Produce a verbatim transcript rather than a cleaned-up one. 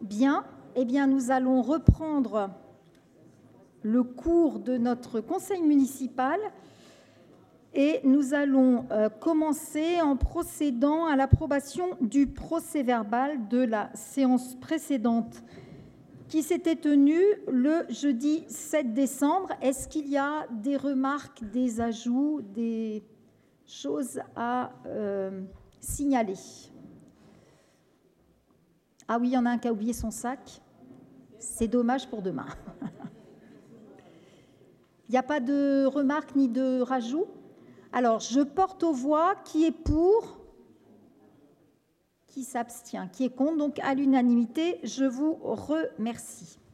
Bien, eh bien, nous allons reprendre le cours de notre conseil municipal et nous allons euh, commencer en procédant à l'approbation du procès-verbal de la séance précédente qui s'était tenue le jeudi sept décembre. Est-ce qu'il y a des remarques, des ajouts, des choses à euh, signaler? Ah oui, il y en a un qui a oublié son sac. C'est dommage pour demain. Il n'y a pas de remarques ni de rajouts? Alors, je porte aux voix qui est pour, qui s'abstient, qui est contre. Donc, à l'unanimité, je vous remercie.